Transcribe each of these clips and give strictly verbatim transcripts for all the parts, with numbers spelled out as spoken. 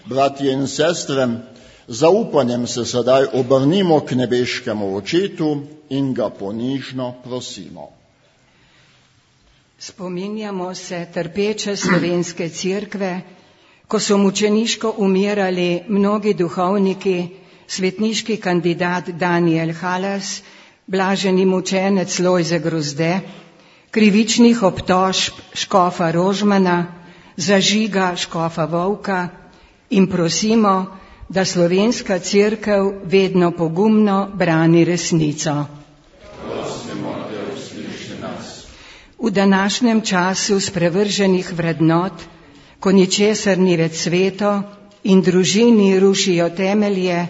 Bratje in sestre, zaupanjem se sedaj obrnimo k nebeškemu Očetu in ga ponižno prosimo. Spominjamo se trpeče slovenske cerkve, ko so mučeniško umirali mnogi duhovniki, svetniški kandidat Danijel Halas, blaženi mučenec Lojze Grozde, krivičnih obtožb škofa Rožmana, zažiga škofa Volka in prosimo, da slovenska cerkev vedno pogumno brani resnico. Prosimo, da usliši nas. V današnjem času sprevrženih vrednot, ko ničesar ni več sveto in družini rušijo temelje,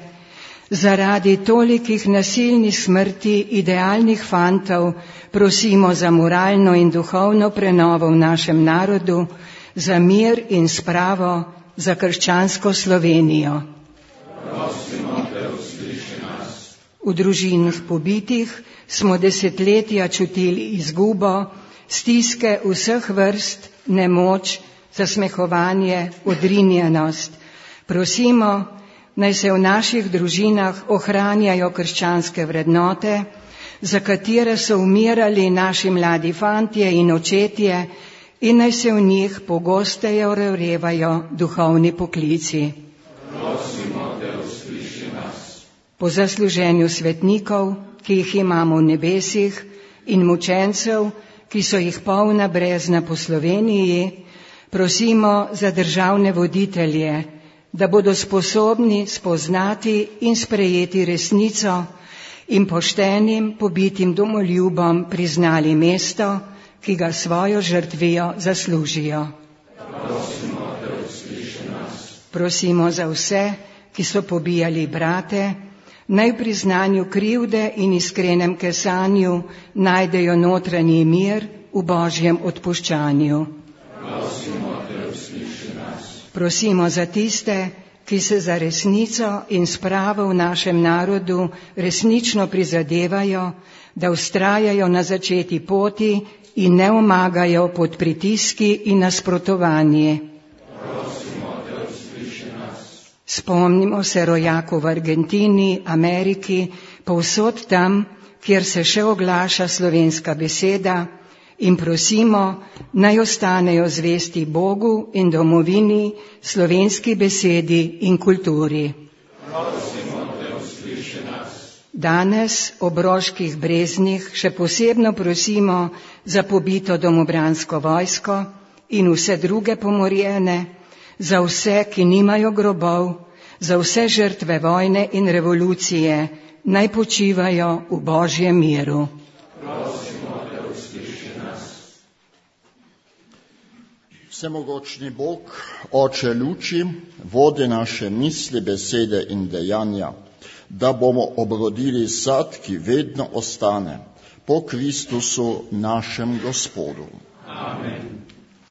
zaradi tolikih nasilnih smrti idealnih fantov prosimo za moralno in duhovno prenovo v našem narodu, za mir in spravo, za krščansko Slovenijo. Prosimo, da usliši nas. V družinah pobitih smo desetletja čutili izgubo, stiske vseh vrst, nemoč, zasmehovanje, odrinjenost. Prosimo, naj se v naših družinah ohranjajo krščanske vrednote, za katere so umirali naši mladi fantje in očetje, in naj se v njih pogosteje ororevajo duhovni poklici. Prosimo, da usliši nas. Po zasluženju svetnikov, ki jih imamo v nebesih, in mučencev, ki so jih polna brezna po Sloveniji, prosimo za državne voditelje, da bodo sposobni spoznati in sprejeti resnico in poštenim, pobitim domoljubom priznali mesto, ki ga svojo žrtvijo zaslužijo. Prosimo, da usliši nas. Prosimo za vse, ki so pobijali brate, naj v priznanju krivde in iskrenem kesanju najdejo notranji mir v Božjem odpuščanju. Prosimo, da usliši nas. Prosimo za tiste, ki se za resnico in spravo v našem narodu resnično prizadevajo, da vztrajajo na začeti poti in ne omagajo pod pritiski in nasprotovanji. Prosimo, da usliši nas. Spomnimo se rojakov v Argentini, Ameriki, povsod tam, kjer se še oglaša slovenska beseda, in prosimo, naj ostanejo zvesti Bogu in domovini, slovenski besedi in kulturi. Prosimo, da usliši nas. Danes ob Roških breznih še posebno prosimo za pobito domobransko vojsko in vse druge pomorjene, za vse, ki nimajo grobov, za vse žrtve vojne in revolucije, naj počivajo v Božjem miru. Prosimo, da usliši nas. Vsemogočni Bog, Oče luči, vodi naše misli, besede in dejanja, da bomo obrodili sad, ki vedno ostane, po Kristusu našem Gospodu. Amen.